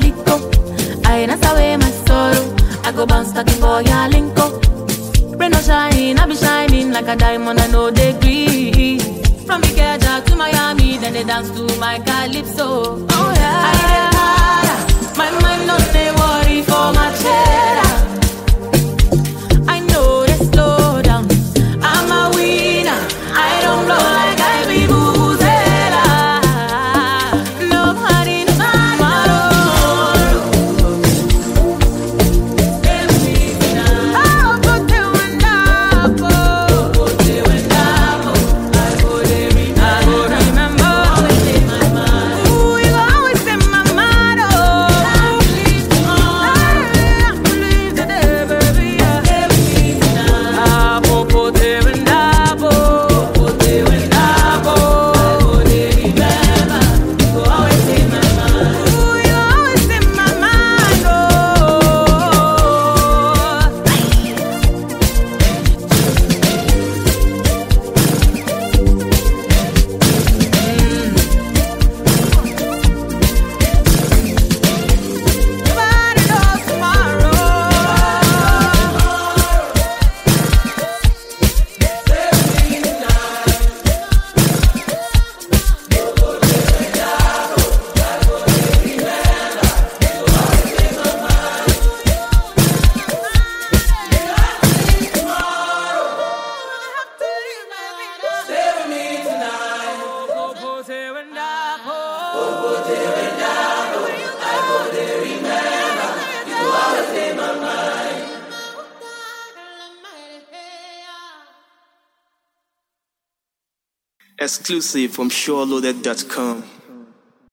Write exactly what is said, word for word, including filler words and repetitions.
calico. I dance away my sorrow. I go bounce talking boy, ya linko. Rain no shine, I be shining like a diamond, I know they agree. From Ikeja to Miami, then they dance to my calypso. Oh yeah, I get harder. My mind don't stay worry for my cheddar. I know they slow down. I'm a winner. I don't blow like I be Vuvuzela. Nobody knows tomorrow. Oh, but they went up. Oh, but they went up. I go there, I go remember. Always in my mind. Ooh, you always in my mind. Oh, believe tomorrow. Believe today, baby. Ah, but they went up. Oh, but they went up. Oh, they remember. You always in my mind. Ooh, you always in my mind. Oh. Nobody knows tomorrow. Exclusive from SureLoaded dot com.